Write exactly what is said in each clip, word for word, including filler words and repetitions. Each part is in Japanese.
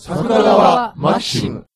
桜川マキシム。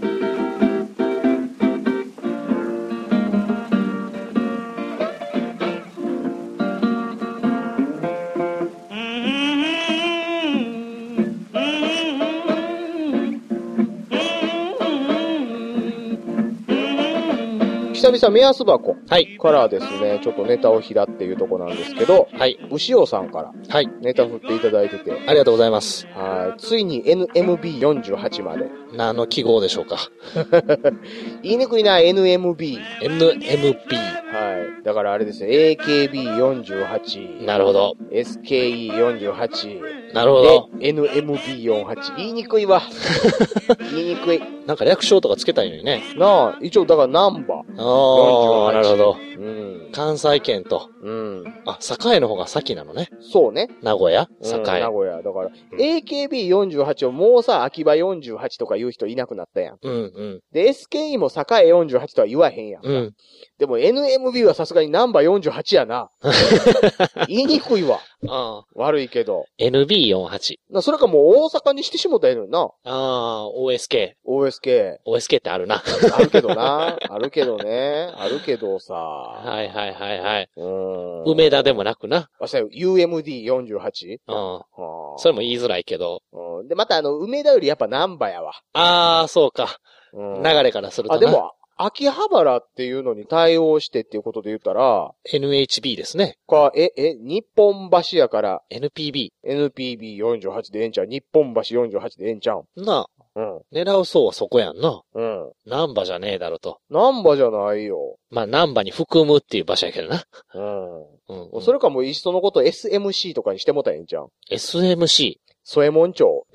久々目安箱はいからですね、ちょっとネタを拾っていうとこなんですけど、 はい。 牛尾さんからはい。 ネタ振っていただいてて、 ありがとうございます。 はい、ついに エヌエムビーよんじゅうはち まで。 何の記号でしょうか。 言いにくいな、エヌエムビー。 エヌエムビー。 はい。だからあれですね、エーケービーよんじゅうはち。 なるほど。 エスケーイーよんじゅうはち。 なるほど。 で、エヌエムビーよんじゅうはち。言いにくいわ。言いにくい。 なんか略称とかつけたいのにね。 なあ、一応だからナンバー。 ああ、なるほど。 うん。 関西圏と。 うん。 あ、栄の方が先なのね。 そうね。 名古屋栄、 うん、名古屋。だから、エーケービーよんじゅうはち をもうさ、秋葉よんじゅうはちとか言う人いなくなったやん。 うんうん。 で、エスケーイー も栄よんじゅうはちとは言わへんやん。 うん。 でも エヌエムビー はさすがにナンバーよんじゅうはちやな。言いにくいわ。 ああ。 悪いけど。 エヌビーよんじゅうはち。 な、それかもう大阪にしてしもたらええのにな。 ああ、オーエスケー。 オーエスケオーエスケー ってあるな。 ー。あるけどな。あるけどね。あるけどさ。 はいはいはいはい。 うーん。 梅田でもなくな。 あ、そう、ユーエムディーよんじゅうはち? うん。 はあ、 それも言いづらいけど。 うん。で、またあの、梅田よりやっぱナンバやわ。 ああ、そうか。 うん、 流れからするとな。 あ、でも、秋葉原っていうのに対応してっていうことで言ったら、 エヌエイチビー ですね。 か、え、え、日本橋やから、 エヌピービー。エヌピービーよんじゅうはち でええんちゃう？日本橋よんじゅうはちでええんちゃう？ ー。なあ。 うん。 狙う層はそこやんな。 うん。 ナンバじゃねえだろと。 ナンバじゃないよ。 まあ、ナンバに含むっていう場所やけどな。 うん。 うん、 うん。それかもういっそのこと エスエムシー とかにしてもたらええんちゃう？ エスエムシー。 添右衛門町。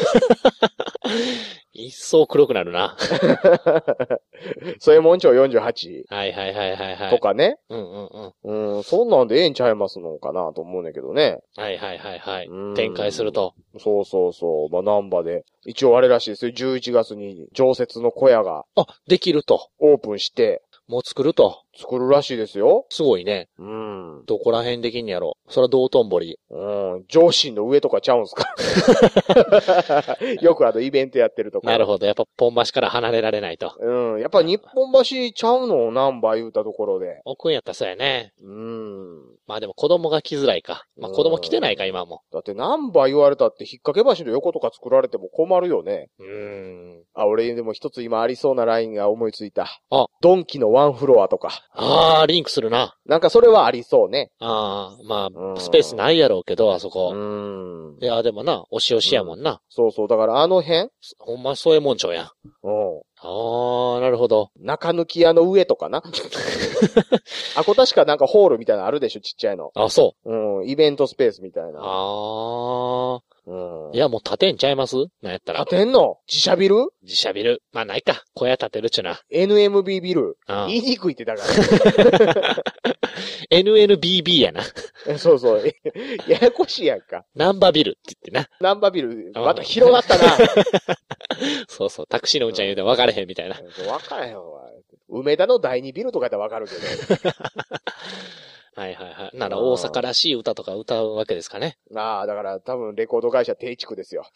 一層黒くなるな。 添右衛門町よんじゅうはち。 はいはいはいはいはい。 とかね。 うんうんうん。 うん、そんなんでええんちゃいますのかなと思うんだけどね。 はいはいはいはいうん。 展開すると。 そうそうそう。まあ、ナンバで。一応あれらしいですよ。じゅういちがつに常設の小屋があ、できると。 オープンして、 もう作ると。 作るらしいですよ。 すごいね。 うん。 どこら辺できんやろ。そら道頓堀。 うん。上心の上とかちゃうんすかよくあのイベントやってるとこ。 なるほど。やっぱポン橋から離れられないと。 うん。やっぱ日本橋ちゃうのナンバー言うたところで。 奥んやったらそうやね。 うん。 まあでも子供が来づらいか。まあ子供来てないか今も。 だってナンバー言われたって引っ掛け橋の横とか作られても困るよね。 うーん。 あ、俺でも一つ今ありそうなラインが思いついた。 あ、 ドンキのワンフロアとか。 ああ、リンクするな。 なんかそれはありそうね。 ああ、まうんあ、スペースないやろうけど、あそこ。 うん。 いや、でもな、押し押しやもんな。 そうそう。だからあの辺ほんまそういうもんちょうやん。 うん。 ああ、なるほど。 中抜き屋の上とかな。あ、こ確かなんかホールみたいなのあるでしょ、ちっちゃいの。 あ、そうん。イベントスペースみたいうな。 ああ。 うん。 いや、もう建てんちゃいますなんやったら。 建てんの？自社ビル？ 自社ビル。まあないか。小屋建てるっちゅうな。 エヌエムビー ビル。 ああ言いにくいってだから。 エヌエヌビービー やな。 そうそう。ややこしいやんか。 ナンバビルって言ってな。 ナンバビル、また広がったな。 そうそう。タクシーのうんちゃん言うて分かれへんみたいな。 わからへんわ。梅田の第二ビルとかやったらわかるけど。 はいはいはい。なら大阪らしい歌とか歌うわけですかね。 ああ、だから多分レコード会社定畜ですよ。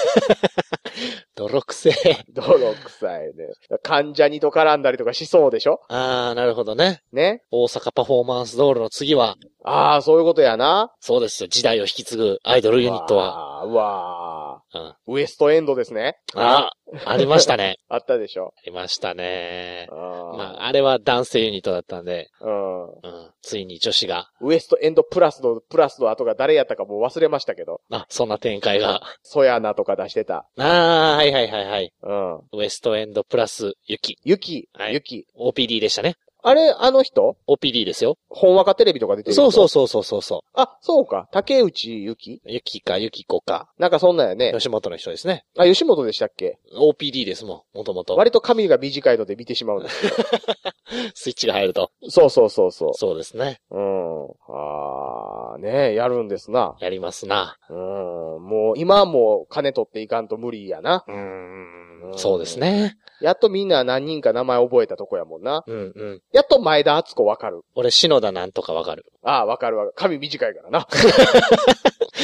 泥くせえ。 泥臭いね。関ジャニと絡んだりとかしそうでしょ？ ああ、なるほどね。 ね。 大阪パフォーマンスドールの次は、 ああ、そういうことやな。 そうですよ。時代を引き継ぐアイドルユニットは。 ああ、うわうん、 あ。ウエストエンドですね。 ああ、ありましたね。 あったでしょ。 ありましたね。 あまあ、あれは男性ユニットだったんで、 あ。うん。 うん、ついに女子が、 ウエストエンドプラスの、プラスの後が誰やったかもう忘れましたけど。 あ、そんな展開が。 ソヤナとか出してた。 ああ、はいはいはいはい。 うん。 ウエストエンドプラスユキ。 ユキ。 はいユキ。 オーピーディー でしたね。 あれ、あの人オーピーディー ですよ。 本若テレビとか出てる人。 そうそうそうそうそうそあ、そうか。竹内ゆきう。ユキかユキコか。 なんかそんなんやね。 吉本の人ですね。 あ、吉本でしたっけ？ オーピーディー ですもん、もともと。 割と髪が短いので見てしまうんですけスイッチが入ると。 ど。そうそうそうそう。 そうですね。 うん。あー、ねえ、やるんですな。 やりますな。 うん。もう、今はもう金取っていかんと無理やな。 うーん。そうですね。 やっとみんな何人か名前覚えたとこやもんな。 うんうん。 やっと前田敦子わかる。 俺、篠田なんとかわかる。 ああ、わかるわかる。髪短いからな。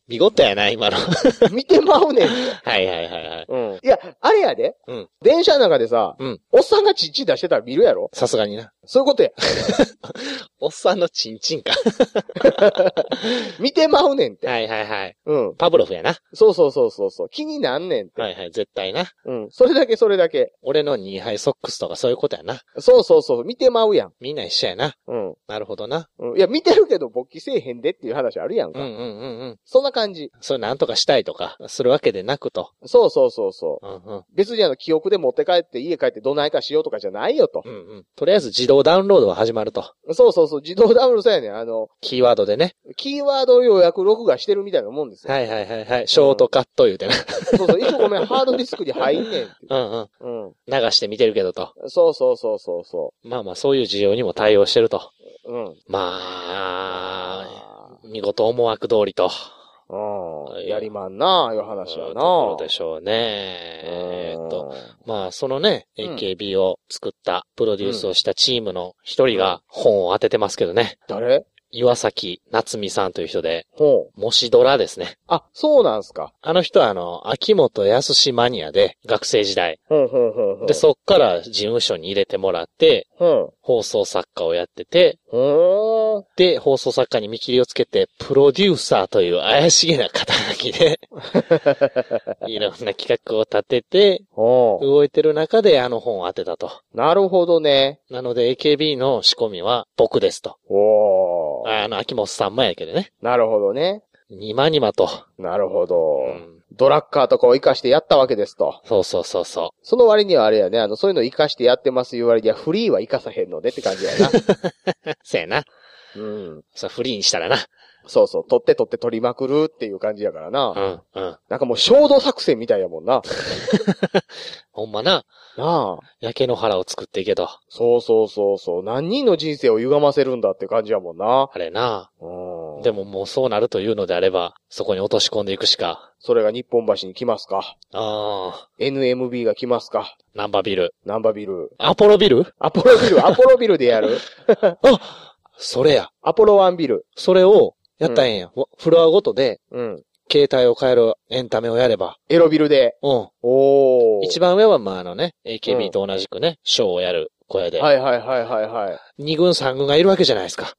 見事やな、今の。 見てまうねんって。 はいはいはいはい。 うん。いや、あれやで。 うん。 電車の中でさ、 うん。 おっさんがチンチン出してたら見るやろ？ さすがにな。 そういうことや。 おっさんのチンチンか。 見てまうねんって。 はいはいはい。 うん。 パブロフやな。 そうそうそうそうそう。気になんねんって。 はいはい、絶対な。 うん。それだけそれだけ。 俺のニーハイソックスとかそういうことやな。 そうそうそう。見てまうやん。 みんな一緒やな。 うん。 なるほどな。 うん。いや、見てるけど勃起せえへんでっていう話あるやんか。 うんうんうんうん。 そんな感じ。 それなんとかしたいとか、するわけでなくと。 そうそうそうそう。 うんうん。 別にあの、記憶で持って帰って家帰ってどないかしようとかじゃないよと。 うんうん。とりあえず自動ダウンロードは始まると。 そうそうそう。自動ダウンロードそうやねん。あの、 キーワードでね。 キーワード予約録画してるみたいなもんですよ。 はいはいはいはい。ショートカット言うてな。 そうそう。一応ごめん、ハードディスクに入んねんって。 うんうん。 うん。 流して見てるけどと。 そうそうそうそうそまあまあそういう需要にも対応してると。 う。うん。 まあ、見事思惑通りと。 うん。やりまんな、いう話やな。 そうでしょうね。えーっと、まあそのね、 うんエーケービー を作った、プロデュースをしたチームの一人が本を当ててますけどね。 誰？ 岩崎夏美さんという人で、 ほう。 もしドラですね。 あ、そうなんすか。 あの人はあの、秋元康マニアで、学生時代。 ほうほうほうほう。 で、そっから事務所に入れてもらって、 ほう。 放送作家をやってて、 ほー。 で、放送作家に見切りをつけて、プロデューサーという怪しげな肩書きで、いろんな企画を立てて、 ほう。 動いてる中であの本を当てたと。 なるほどね。 なので エーケービー の仕込みは僕ですと。 おー。 あの、秋元さんもやけどね。 なるほどね。 にまにまと。 なるほど。 うん、 ドラッカーとかを活かしてやったわけですと。 そうそうそうそその割にはあれやね、あの、そういうの活かしてやってますいう割にはフリーは活かさへんのでって感じやな。 う。せやな。 うん。 さ、フリーにしたらな。 そうそう、取って取って取りまくるっていう感じやからな。 うん、うん。 なんかもう衝動作戦みたいやもんな。 ほんまな。 なあ。 焼け野原を作っていけと。 そうそうそうそう。何人の人生を歪ませるんだって感じやもんな。 あれな。 うん。 でももうそうなるというのであれば、そこに落とし込んでいくしか。 それが日本橋に来ますか。 ああ。 エヌエムビー が来ますか。 ナンバービル。 ナンバービル。 アポロビルアポロビル、アポロビルでやる。 あそれや。 アポロワンビル。 それを、やったらええんや。フロアごとで、 うん。 携帯を変えるエンタメをやれば。 エロビルで。 うん。 おー。 一番上は、まあ、あのね、エーケービー と同じくね、ショーをやる小屋で。 はいはいはいはいはい。 二軍三軍がいるわけじゃないですか。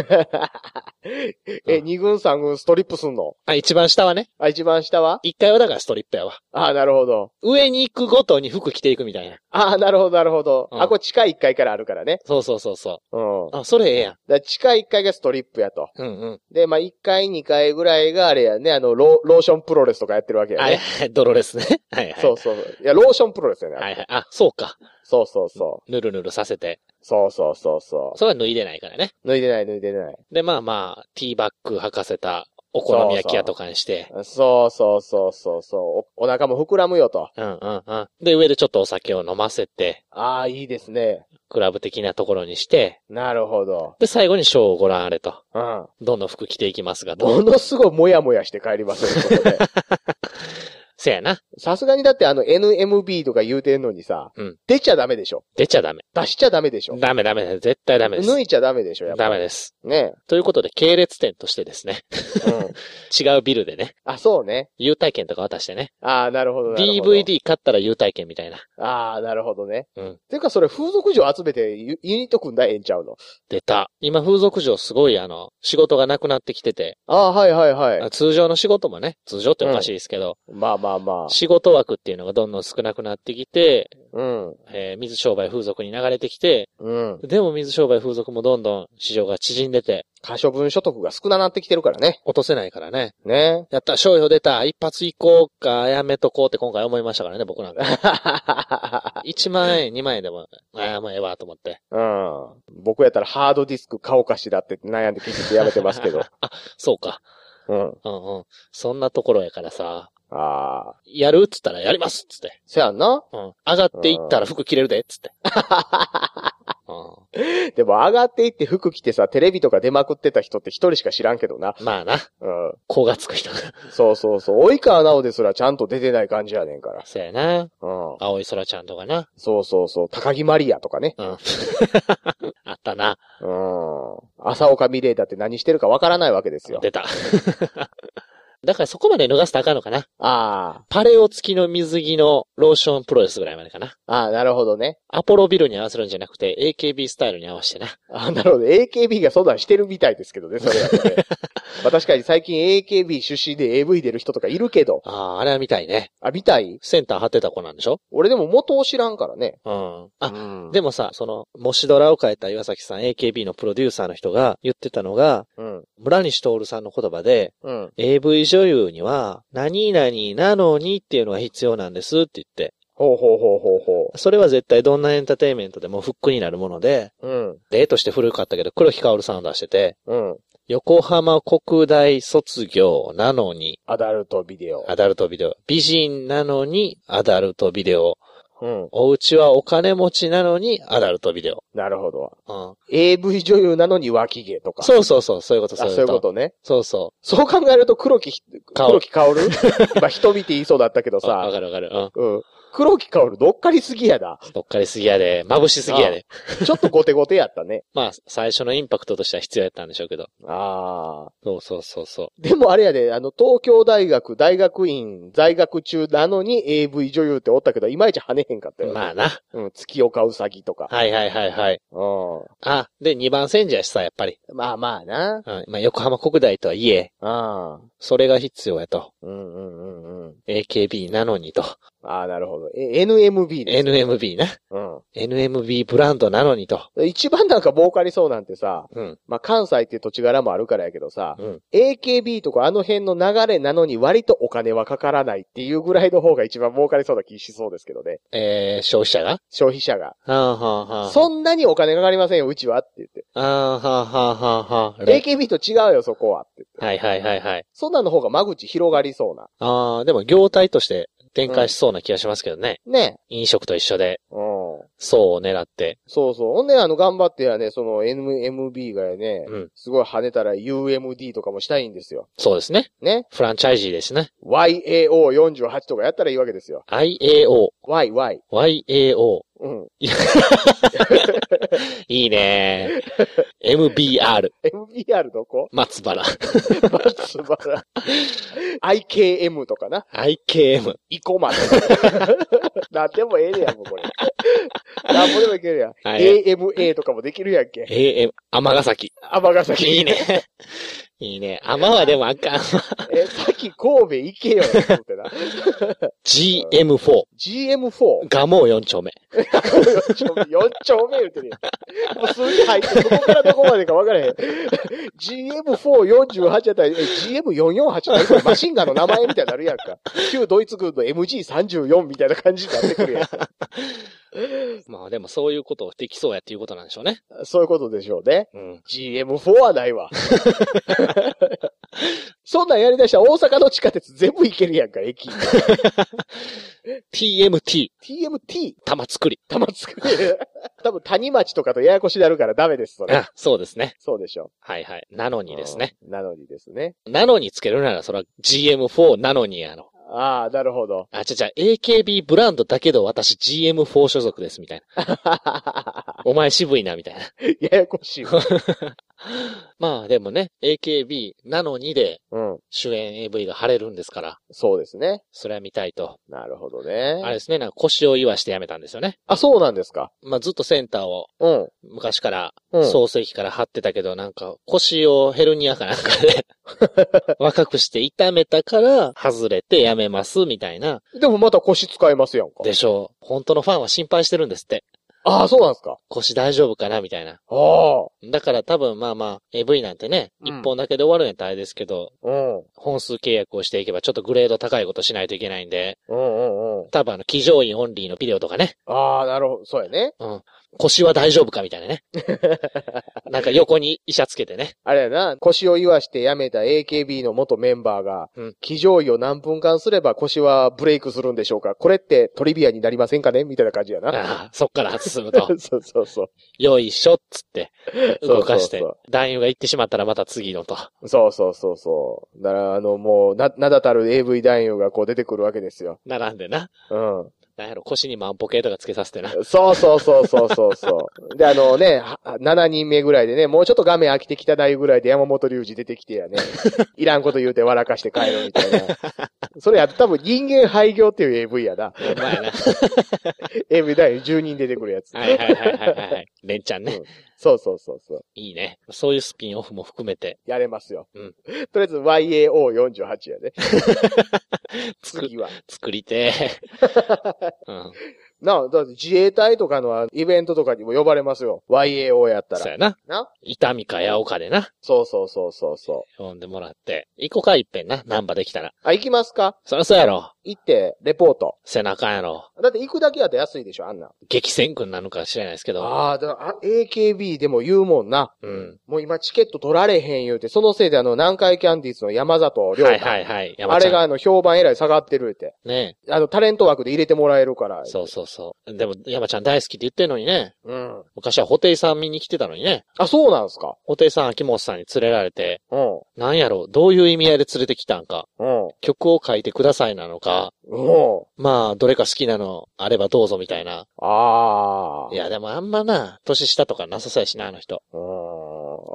え、二軍三軍ストリップすんの？ あ、一番下はね。 あ、一番下は？ 一階はだからストリップやわ。 あ、なるほど。 上に行くごとに服着ていくみたいな。 あ、なるほどなるほど。 うん、 あ、これ地下いっかいからあるからね。 そうそうそうそう。 うん。 あ、それええやん。 だ地下いっかいがストリップやと。 うんうん。 で、まあ、いっかいにかいぐらいがあれやね、あの、ロローションプロレスとかやってるわけやね。 はい、ドロレスね。はいはい。 そうそう。いや、ローションプロレスやね。 はいはい。あ、そうか。 そうそうそぬるぬるさせて。 う。そうそうそうそう。 それは脱いでないからね。 脱いでない脱いでない。 で、まあまあ、ティーバッグ履かせたお好み焼き屋とかにして。 そうそうそうそうそう。お、お腹も膨らむよと。 うんうんうん。で、上でちょっとお酒を飲ませて。 ああ、いいですね。 クラブ的なところにして。 なるほど。 で、最後にショーをご覧あれと。 うん。 どんどん服着ていきますがと。 ものすごいもやもやして帰りますよ、ここで。 せやな。 さすがにだってあの エヌエムビー とか言うてんのにさ、 うん。 出ちゃダメでしょ。 出ちゃダメ。 出しちゃダメでしょ。 ダメダメだ。絶対ダメです。 抜いちゃダメでしょ、やっぱり。 ダメです。 ねということで、系列店としてですね。 え。うん。 違うビルでね。 あ、そうね。 優待券とか渡してね。 ああ、なるほどなるほど。 ディーブイディー 買ったら優待券みたいな。 ああ、なるほどね。 うん。 ていうかそれ風俗嬢集めてユユニット組んだらええんちゃうの？ 出た。今風俗嬢すごいあの、仕事がなくなってきてて。 ああ、はいはいはい。 通常の仕事もね、通常っておかしいですけど。 うん、まあまあまあ。 仕事枠っていうのがどんどん少なくなってきて、 うん。 えー、水商売風俗に流れてきて、 うん。 でも水商売風俗もどんどん市場が縮んでて、 可処分所得が少ななってきてるからね。 落とせないからね。 ね。 やった、商標出た、一発行こうか、やめとこうって今回思いましたからね、僕なんか。いちまん円、にまん円でも、ああ、もうええわ、と思って。 うん。僕やったらハードディスク買おうかしらって悩んで結局やめてますけど。 あ、そうか。 うん。 うんうん。そんなところやからさ。 ああ。 やるっつったらやりますっつって。 せやんな。 うん。上がっていったら服着れるでっつって。 うん、でも上がっていって服着てさ、テレビとか出まくってた人って一人しか知らんけどな。 まあな。 うん。 子がつく人が。 そうそうそう。及川直ですらちゃんと出てない感じやねんから。 そうやな。 うん。 青い空ちゃんとかな。 そうそうそう。高木マリアとかね。 うん。あったな。 うん。朝岡美玲だって何してるかわからないわけですよ。 出た。 だからそこまで脱がすとあかんのかな。 あパレオ付きの水着のローションプロレスぐらいまでかな。 あ。ああ、なるほどね。 アポロビルに合わせるんじゃなくて エーケービー スタイルに合わせてな。 ああ、なるほど。エーケービー がそんなんしてるみたいですけどね、それだとね。まあ確かに最近 エーケービー 出身で エーブイ 出る人とかいるけど。 ああ、あれは見たいね。 あ、見たい？ センター張ってた子なんでしょ？ 俺でも元を知らんからね。 うん。あ、 うん、 でもさ、その、もしドラを書いた岩崎さん エーケービー のプロデューサーの人が言ってたのが、 うん。 村西徹さんの言葉で、 うん。 エーブイ 女優には、何々なのにっていうのが必要なんですって言って、 ほうほうほうほうほそれは絶対どんなエンターテインメントでもフックになるもので、 う。うん。 例として古かったけど、黒木薫さんを出してて、 うん。 横浜国大卒業なのに、 アダルトビデオ。 アダルトビデオ。美人なのに、アダルトビデオ。 うん。 お家はお金持ちなのに、アダルトビデオ。 なるほど。 うん。 エーブイ 女優なのに脇毛とか。 そうそうそう、そういうこと、 あ、そういうことね。 そうそそう考えると黒木、 顔黒木薫今人見て言いそうだったけどう。わわさ。 かるわかる。うん。 うん。黒木薫どっかりすぎやな。 どっかりすぎやで、眩しすぎやで。 ちょっとゴテゴテやったね。 まあ、最初のインパクトとしては必要やったんでしょうけど。 ああ。 そうそうそうそでもあれやで、あの、東京大学大学院在学中なのに エーブイ 女優っておったけど、いまいち跳ねへんかったう。 よ、ね。 まあな。 うん、月岡うさぎとか。 はいはいはいはい。 うあ、で、二番煎じやしさ、やっぱり。 ん。まあまあな。 うん。まあ、横浜国大とはいえ、 ああ。 それが必要やと。 うんうんうんうん。 エーケービー なのにと。 ああ、なるほど。え、エヌエムビー です。 エヌエムビー な。 うエヌエムビー ブランドなのにと。 ん。一番なんか儲かりそうなんてさ、 うん。 まあ関西っていう土地柄もあるからやけどさ、 うん。 エーケービー とかあの辺の流れなのに割とお金はかからないっていうぐらいの方が一番儲かりそうな気しそうですけどね。 えー、消費者が消費者が。 はあはあはあ。 そんなにお金かかりませんよ、うちはって言って。 あーはあはあはあはあ。 エーケービー と違うよ、そこはって言って。 はいはいはいはい。 そんなの方が間口広がりそうな。 ああ、でも業態として展開しそうな気がしますけどね。 ね。 飲食と一緒で、 うん。 層を狙って。 そうそう。ほんで、あの、頑張ってやね、その エヌエムビー がやね、 うん。 すごい跳ねたら ユーエムディー とかもしたいんですよ。 そうですね。 ね。 フランチャイジーですね。 ワイエーオーよんじゅうはち とかやったらいいわけですよ。 アイエーオー。 Y、Y。 ワイエーオー。 うん。 いいねー。エムビーアール。 エムビーアール どこ？ 松原。 松原。アイケーエム とかな。 アイケーエム。 イコマとか。なんでもええねや、もうこれ。なんぼでもいけるやん。 はいエーエムエー とかもできるやんけ。 エーエム、尼崎。 尼崎。 いいね。いいね。尼はでもあかんわ。 え、さっき神戸行けよ、ってな。 ジーエムフォー。 ジーエムフォー。 ガモーよん丁目。 よん丁目、よん丁目言うてるやん。もう数字入って、そこからどこまでか分からへん。ジーエムフォーよんじゅうはち やったら、え、ジーエムよんよんはち ってこれマシンガンの名前みたいになるやんか。旧ドイツ軍の エムジーさんじゅうよん みたいな感じになってくるやん。 まあでもそういうことをできそうやっていうことなんでしょうね。 そういうことでしょうね。 うん。 ジーエムフォー はないわ。そんなんやりだしたら大阪の地下鉄全部行けるやんか、駅。 ティーエムティー。 ティーエムティー? 玉作り。 玉作り。多分谷町とかとややこしになるからダメです、それ。 あ、そうですね。 そうでしょ。 はいはい。なのにですね。 うん。なのにですね。 なのにつけるならそれは ジーエムフォー なのにやの。 ああ、なるほど。 あ、ちゃちゃ、エーケービー ブランドだけど私 ジーエムフォー 所属ですみたいな。お前渋いなみたいな。 ややこしいわ。 まあでもね、エーケービー なのにでうん。 主演 エーブイ が晴れるんですから、 そうですね。 それは見たいと。 なるほどね。 あれですね、なんか腰を言わしてやめたんですよね。 あ、そうなんですか。 まあずっとセンターをうん。 昔から、 うん。 創世期から張ってたけど、なんか腰をヘルニアかなんかで若くして痛めたから外れてやめますみたいな。 でもまた腰使いますやんか。 でしょう。本当のファンは心配してるんですって。 ああ、そうなんですか。 腰大丈夫かなみたいな。 ああ。 だから多分まあまあ エーブイ なんてね、一、 うん本だけで終わるんやったらあれですけど、 うん。 本数契約をしていけばちょっとグレード高いことしないといけないんで、 うんうんうん。 多分あの、騎乗員オンリーのビデオとかね。 ああ、なるほど。そうやね。 うん。腰は大丈夫かみたいなね。なんか横に医者つけてね。 あれやな、腰を言わして辞めた エーケービー の元メンバーが、 うん騎乗位を何分間すれば腰はブレイクするんでしょうか。これってトリビアになりませんかねみたいな感じやな。 ああ、そっから進むと。 そうそうそう。 よいしょっつって、動かしてそうそう、 男優が行ってしまったらまた次のと。 そうそうそうそう。だから、あの、もう、な、名だたる エーブイ 男優がこう出てくるわけですよ。 並んでな。 うん。 なんやろ、腰に万歩計とかつけさせてな。 そうそうそうそうそうそう。で、あのね、しちにんめぐらいでね、もうちょっと画面飽きてきたないぐらいで山本龍二出てきてやね、いらんこと言うて笑かして帰るみたいな。それや多分人間廃業っていう エーブイ やな。 ほんまやな。 エーブイ だよ、じゅうにん出てくるやつ。 はいはいはいはいはい。レンちゃんね、 うん。そうそうそうそう。 いいね。そういうスピンオフも含めて。 やれますよ。 うん。 とりあえず ワイエーオーよんじゅうはち やで。次は。 作りてー。うん。 なあ、だって自衛隊とかのイベントとかにも呼ばれますよ。ワイエーオー やったら。 そうやな。 な痛みかやおかでな。 そうそうそうそうそう。 呼んでもらって。行こうか、いっぺんな。ナンバできたら。 あ、行きますか？ そりゃそうやろ。 行って、レポート。 背中やろ。 だって行くだけやったら安いでしょ、あんなん。 激戦区になるか知らないですけど。 ああ、だから、エーケービー でも言うもんな。 うん。 もう今チケット取られへん言うて、そのせいであの、南海キャンディーズの山里亮太。 はいはいはい。山あちゃんれがあの、評判えらい下がってるって。 ねあの、タレント枠で入れてもらえるから。 そうそうそう。でも、山ちゃん大好きって言ってんのにね。 うん。 昔は布袋さん見に来てたのにね。 あ、そうなんすか？ 布袋さん秋元さんに連れられて、 うん。 なんやろ、どういう意味合いで連れてきたんか。 うん。 曲を書いてくださいなのか。 うん。 まあ、どれか好きなのあればどうぞみたいな。 ああ。 いや、でもあんまな、年下とかなさそうやしな、あの人。 うん。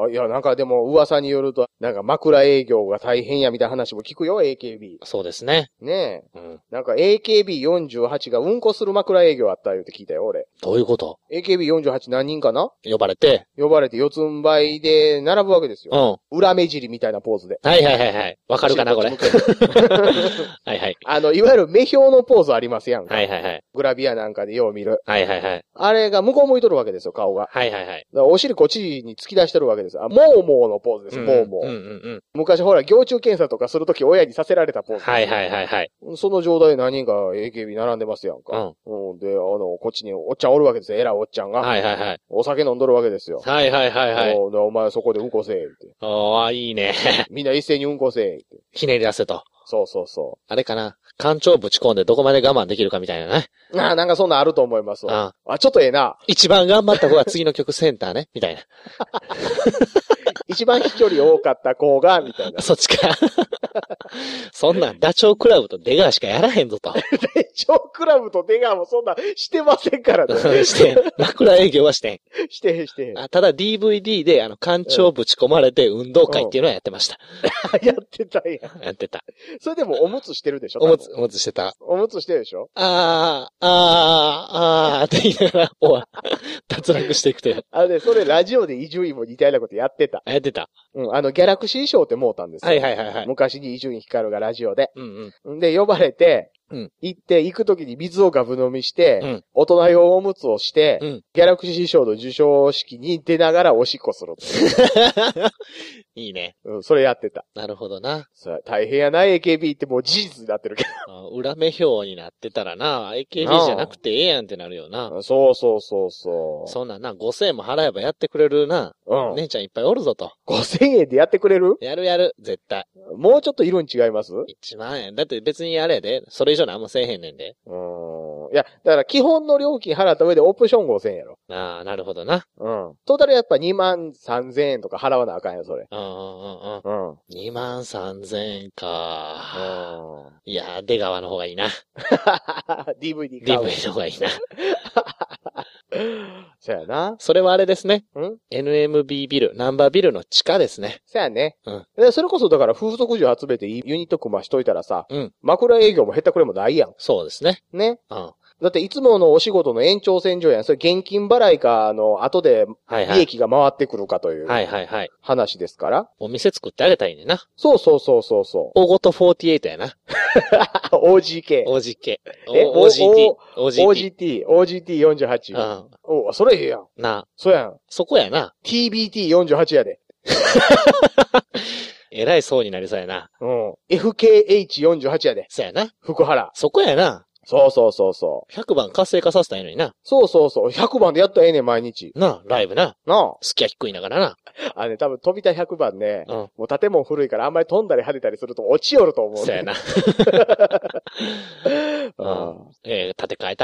いや、なんかでも噂によると、なんか枕営業が大変やみたいな話も聞くよ、エーケービー。 そうですね。 ねえ。 うん。 なんか エーケービーよんじゅうはち がうんこする枕営業あった言うて聞いたよ、俺。 どういうこと？ エーケービーよんじゅうはち 何人かな？ 呼ばれて。 呼ばれて四つん這いで並ぶわけですうん。 よ。裏目尻みたいなポーズで。 はいはいはいはい。わかるかな、これ。 こっち向けてはいはい。 あの、いわゆる目標のポーズありますやんか。 はいはいはい。 グラビアなんかでよう見る。 はいはいはい。 あれが向こう向いとるわけですよ、顔が。 はいはいはい。 だからお尻こっちに突き出してるわけですよ。あ、もうもうのポーズですよ、もうもう。 うんうんうん。 昔ほら、行中検査とかするとき親にさせられたポーズ。 はいはいはいはい。 その状態で何人か エーケービー 並んでますやんか。うん。で、あの、こっちにおっちゃんおるわけですよ、偉いおっちゃんが。 はいはいはい。 お酒飲んどるわけですよ。 はいはいはいはい。 おでお前そこでうんこせえって。 ああ、いいね。 みんな一斉にうんこせえって。 ひねり出せと。 そうそうそあれかな。干潮ぶち込んでどこまで我慢できるかみたいなね。 う。ああ、なんかそんなんあると思いますわ。 ああ、ちょっとええな。 一番頑張った子が次の曲センターね。みたいな。 一番飛距離多かった子が、みたいな。 そっちか。そんなんダチョウ倶楽部と出川しかやらへんぞと。 で、チョークラブと出川もそんなんしてませんからね。 してん。枕営業はしてん。 してへんしてへん。 あただ ディーブイディー であの、干潮ぶち込まれて運動会っていうのはやってました。 やってたんや。 やってた。 それでもおむつしてるでしょ？ おむつ、おむつしてた。 おむつしてるでしょ？ あー、あー、あーって言いながら、おわ、脱落していくという。 あのね、それラジオで伊集院も似たようなことやってた。 やってた。 うん、あの、ギャラクシー賞ってもうたんですよ。 はいはいはいはい。 昔に伊集院光がラジオで。 うんうん。 んで、呼ばれて、 うん。 行って、行くときに水をガブ飲みして、 うん。 大人用おむつをして、 うん。 ギャラクシー賞の授賞式に出ながらおしっこするっていう。 いいね。 うん、それやってた。 なるほどな。 さ大変やな、エーケービー ってもう事実になってるけあ裏目標になってたらな、エーケービー じゃなくてええやんってなるよな。 ど。そうそうそうそう。 そんなんな、ごせんえんも払えばやってくれるな。 うん。 姉ちゃんいっぱいおるぞと。 ごせんえんでやってくれる？ やるやる、絶対。 もうちょっと色に違います？ いちまんえん。だって別にあれやで、それ以上なんもせえへんねんで。 うーん。いや、だから基本の料金払った上でオプションごせんえんやろ。 ああ、なるほどな。 うん。トータルやっぱにまんさんぜんえんとか払わなあかんよ、それ。 うんうんうんうん。 うん。 にまんさんぜんえんか。 うん。 いやー、出川の方がいいな。 ディーブイディー 買う。 ディーブイディー の方がいいな。 そやな。 それはあれですね。 んエヌエムビー ビル、ナンバービルの地下ですね。 そやね。 うんで。それこそだから風俗嬢集めてユニット組ましといたらさ、 うん。 枕営業も減ったくれもないやん。 そうですね。 ね。 うん。 だっていつものお仕事の延長線上やん。それ現金払いか、あの、後ではいはい。 利益が回ってくるかというはいはいはい。 話ですから。 お店作ってあげたらいいねんな。 そうそうそうそうそ大ごとよんじゅうはちやな。 う。オージーケー。 オージーケー。 えオージーティー。オージーティー。 オージーティー。オージーティーよんじゅうはち。 うん。 おそれええやん。 なあ。 そうやん。 そこやな。 ティービーティーよんじゅうはち やで。 えらいそうになりそうやな。 うん。エフケーエイチよんじゅうはち やで。 そうやな。 福原。 そこやな。 そうそうそうそう。 ひゃくばん活性化させたらいいのにな。 そうそうそう。ひゃくばんでやったらええねん、毎日。 なあ、ライブな。 なスキャ低いながらな。 あ。あれね、多分飛びたひゃくばんね、 うん。 もう建物古いからあんまり飛んだり跳ねたりすると落ちよると思う、ね。 そうやな。 うん。 えー、建て替えたってや。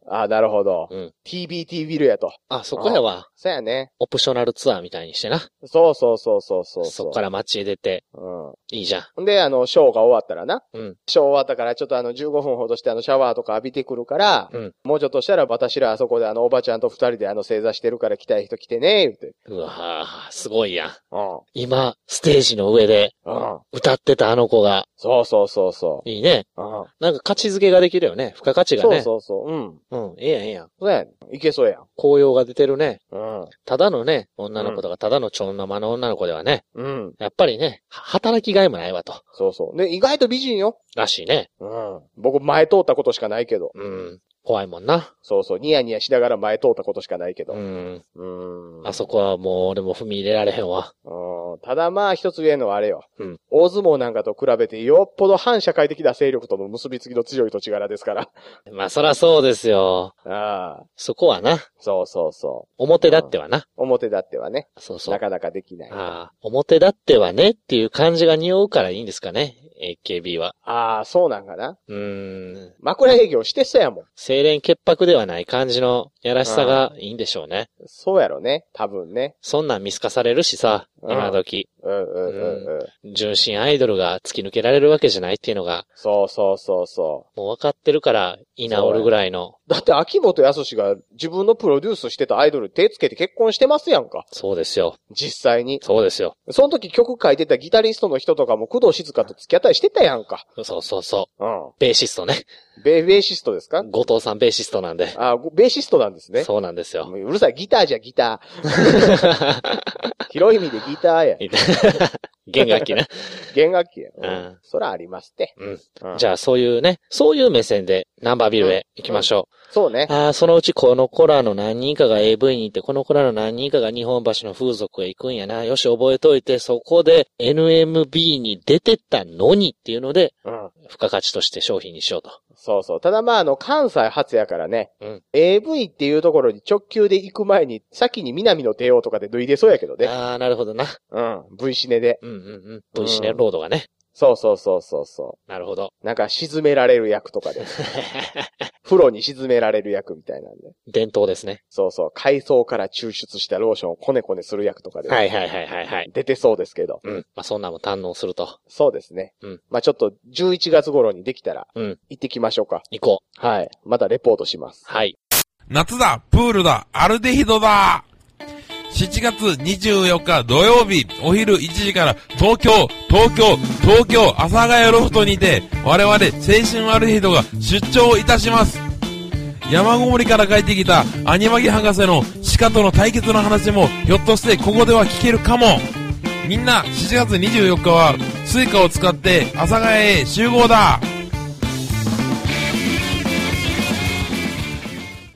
ああ、なるほど。 うん。 ティービーティー ビルやと。 あ、そこやわ。 そうやね。 オプショナルツアーみたいにしてな。 そうそうそうそうそう。 そっから街へ出て。 うん。 いいじゃん。で、あの、ショーが終わったらな。 うん。 ショー終わったから、ちょっとあの、じゅうごふんほどしてあの、シャワーとか浴びてくるから、うん。もうちょっとしたら私らあそこであの、おばちゃんと二人であの、正座してるから来たい人来てね、言うて。 うわぁ、すごいやん。 うん。 今、ステージの上で、うん。歌ってたあの子が。 そうそうそうそう。 いいね。うん。なんか価値付けができるよね。付加価値がね。 そうそうそう。うん。 うん。ええやん、ええやん。 そうやん。いけそうやん。 紅葉が出てるね。 うん。 ただのね、女の子とか、ただのちょん生の女の子ではね。 うん。 やっぱりね、働きがいもないわと。 そうそう。で、意外と美人よ。 らしいね。 うん。僕前通ったことしかないけど。 うん。怖いもんな。 そうそう。ニヤニヤしながら前通ったことしかないけど。 うん。 うん。 あそこはもう俺も踏み入れられへんわ。 うん。ただまあ一つ言えんのはあれよ。 うん。 大相撲なんかと比べてよっぽど反社会的な勢力との結びつきの強い土地柄ですから。 まあそらそうですよ。 ああ。 そこはな。 そうそうそう。 表だってはな。 表だってはね。 そうそう。 なかなかできない。 ああ。表だってはねっていう感じが匂うからいいんですかね。エーケービー は。 ああ、そうなんかな。 うーん。 枕営業してそうやもん。 清廉潔白ではない感じのやらしさがいいんでしょうね。 そうやろね。多分ね。 そんなん見透かされるしさ、今時。 うんうんうんうん。純真アイドルが突き抜けられるわけじゃないっていうのが。 そうそうそうそう。 もう分かってるから、居直るぐらいの。 だって秋元康が自分のプロデュースしてたアイドル手つけて結婚してますやんか。 そうですよ。 実際に。 そうですよ。 その時曲書いてたギタリストの人とかも工藤静香と付き合ったりしてたやんか。 そうそうそう。 うん。 ベーシストね。 ベ、ベーシストですか？ 後藤さんベーシストなんで。 あ、ベーシストなんですね。 そうなんですよ。 うるさい、ギターじゃギター。広い意味でギターや。 弦楽器ね。 弦楽器や。 うん。 そらありますって。 うん。じゃあそういうね、そういう目線でナンバービルへ行きましょう。 そうね。 ああ、そのうちこの子らの何人かが エーブイ に行って、この子らの何人かが日本橋の風俗へ行くんやな。よし、覚えといて、そこで エヌエムビー に出てったのにっていうので、うん。付加価値として商品にしようと。 そうそう。ただまあ、あの、関西発やからね。 うん。 エーブイ っていうところに直球で行く前に、先に南の帝王とかで脱いでそうやけどね。 ああ、なるほどな。 うん。V シネで。 うんうんうん。V シネロードがね。 そうそうそうそうそう。 なるほど。 なんか沈められる役とかで。風呂に沈められる役みたいなんで。 伝統ですね。 そうそう。海藻から抽出したローションをコネコネする役とかで。 はいはいはいはいはい。 出てそうですけど。 うん。まあそんなも堪能すると。 そうですね。うん。まあちょっとじゅういちがつ頃にできたら。うん。行ってきましょうか。 行こう。はい。またレポートします。 はい。 夏だ、プールだ、アルデヒドだ。しちがつにじゅうよっか土曜日お昼いちじから東京、東京、東京阿佐ヶ谷ロフトにて我々青春アルデヒドが出張いたします。山ごもりから帰ってきたアニマギ博士の鹿との対決の話もひょっとしてここでは聞けるかも。みんなしちがつにじゅうよっかはスイカを使って阿佐ヶ谷へ集合だ。